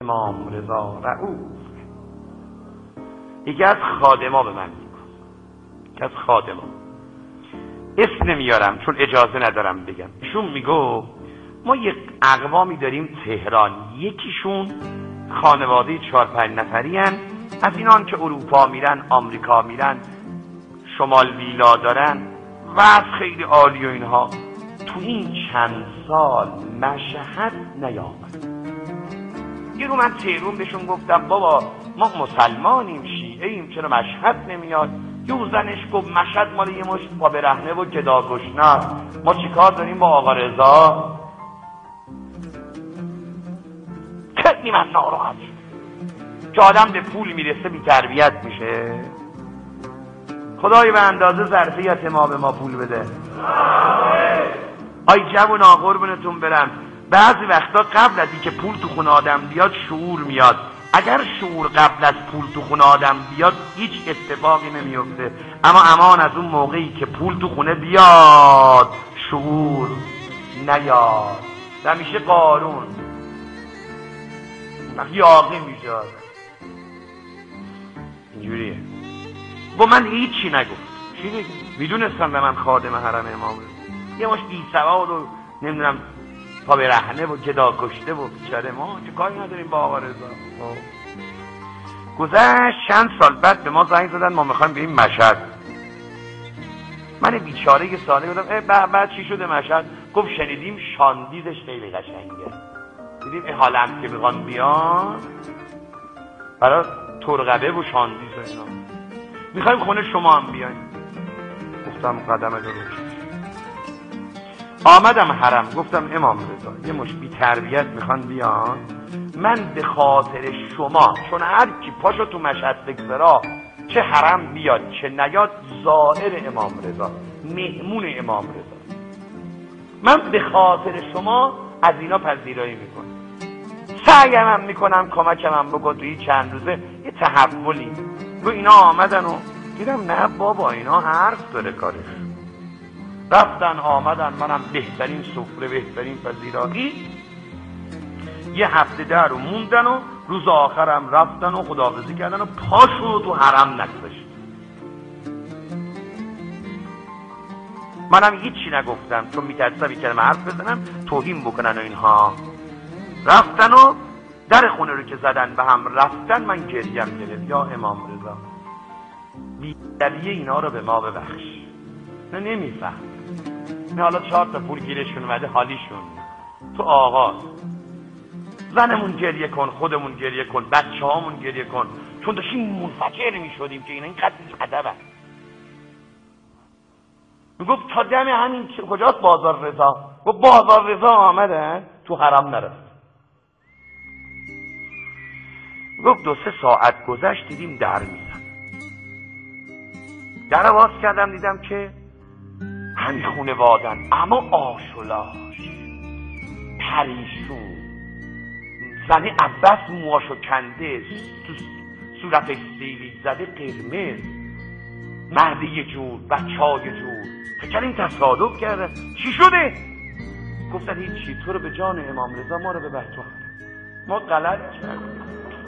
امام رضا رؤوف. یکی از خادما به من میگفت، یکی از خادما، اسم نمیارم چون اجازه ندارم بگم، ایشون میگفت ما یک اقوامی داریم تهران، یکیشون خانواده 4-5 نفری هن، از اینان که اروپا میرن، آمریکا میرن، شمال ویلا دارن و خیلی عالی و اینها. تو این چند سال مشهد نیامد. یه رو من تهرون بهشون گفتم بابا ما مسلمانیم، شیعه ایم، چرا مشهد نمیاد؟ یه زنش گفت مشهد مال یه مشت پا برهنه و گداگشنه، ما چیکار داریم با آقا رضا؟ خیلی من ناراحت شد که آدم به پول میرسه بی تربیت میشه. خدای به اندازه ظرفیت ما به ما پول بده. آی جوونا قربونتون برم، بعضی وقتا قبل از اینکه پول تو خونه آدم بیاد شعور میاد. اگر شعور قبل از پول تو خونه آدم بیاد هیچ اتفاقی نمیفته، اما امان از اون موقعی که پول تو خونه بیاد شعور نیاد. همیشه قارون یاقی میشه اینجوریه. با من هیچی نگفت. چی بگم؟ میدونستم به من خادم حرم امام رضا، یه ماش بی سواد و نمیدونم پا به رهنه و گدا کشته و بیچاره، ما چه کاری نداریم با آقا رضا. گذشت چند سال بعد به ما زنگ زدن ما میخوایم بریم مشهد. من بیچاره یه ساله بودم بعد چی شده مشهد؟ گفت شنیدیم شاندیزش خیلی قشنگه، دیدیم این حالم که میخوان بیان برای ترقبه و شاندیز و اینا، میخوایم خونه شما هم بیایم. گفتم قدم درست. آمدم حرم، گفتم امام رضا یه مش بی تربیت میخوان بیان، من به خاطر شما، چون هر کی پاشو تو مشهد بگذارا چه حرم بیاد چه نیاد زائر امام رضا، مهمون امام رضا، من به خاطر شما از اینا پذیرایی میکنم، سعیم هم میکنم کمکم هم بکن توی چند روزه یه تحولی. گو اینا آمدن و دیدم نه بابا اینا حرف داره کارش. رفتن آمدن، منم بهترین سفره بهترین پذیرایی، یه هفته در رو موندن و روز آخرم رفتن و خداحافظی کردن و پاشو تو حرم نگذاشت. منم هیچی نگفتم چون میترسم یک کلمه حرف بزنم توهین بکنن و اینها. رفتن و در خونه رو که زدن به هم رفتن، من گریم گرفت یا امام رضا بی‌دلیه اینا رو به ما ببخش. نه نمیفهم، نه حالا 4 تا پول گیرشون اومده حالیشون تو آغاز. زنمون گریه کن، خودمون گریه کن، بچه هامون گریه کن، چون داشتیم منفجر میشدیم که اینا این قدر ادب هست. میگفت تا دم همین کجاست بازار رضا؟ گفت بازار رضا آمدن تو حرم نرفت. گفت 2-3 ساعت گذشت دیدیم در میزن. در باز کردم دیدم که همین خونوادن، اما آشولاش پریشون، زنی عباس موهاشو کنده، صورتش سیلی زده قرمز، مرد یه جور بچه ها یه جور. فکر این تصادف کرده. چی شده؟ گفتن هیچی، تو رو به جان امام رضا ما رو ببر تو حرم. ما غلط کردیم.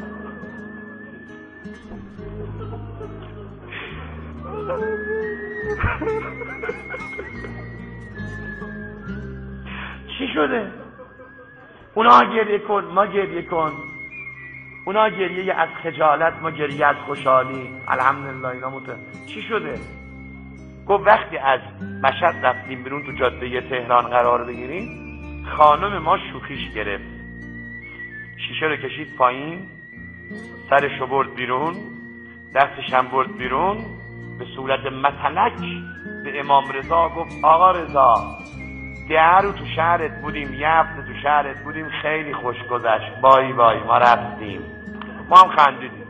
چی شده؟ اونا گریه کن ما گریه کن، اونا گریه از خجالت ما گریه از خوشحالی. الحمدلله اینا چی شده؟ گفت وقتی از مشهد رفتیم بیرون تو جاده تهران قرار بگیریم، خانم ما شوخیش گرفت، شیشه رو کشید پایین، سرشو برد بیرون، دستش هم برد بیرون، به صورت متلک به امام رضا گفت آقا رضا 10 روز تو شهرت بودیم، 1 هفته تو شهرت بودیم، خیلی خوش گذشت، بای بای ما رفتیم. ما هم خندیدیم.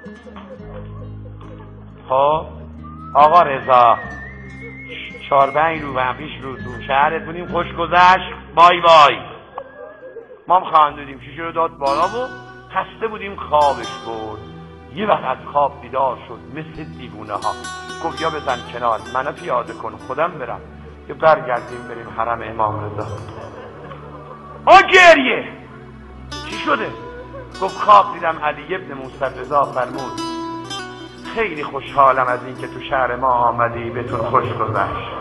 خب آقا رضا 4-5 روز و 5 روز تو شهرت بودیم، خوش گذشت، بای بای. ما هم خندیدیم. شیشه رو داد بالا و خسته بودیم، خوابش برد. یه وقت از خواب بیدار شد مثل دیوونه ها، گفت یا بزن کنار منو پیاده کن خودم برم که برگردیم بریم حرم امام رضا. گریه چی شده؟ گفت خواب دیدم علی ابن موسی رضا فرمود خیلی خوشحالم از این که تو شهر ما آمدی، بهتون خوش گذشت.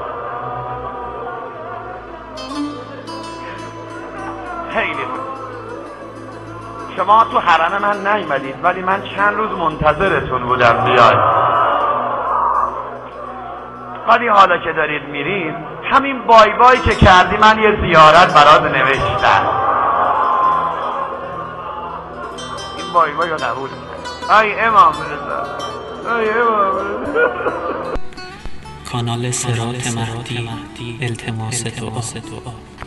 خیلی خوش. شما تو حرم من نیومدید ولی من چند روز منتظرتون بودم بیاید، ولی حالا که دارید میرید همین بای بای که کردی من یه زیارت برات نوشتم. این بای بای رو قبول کرد. ای امام رضا، ای امام رضا. کانال صراط مهدی، التماس دعا.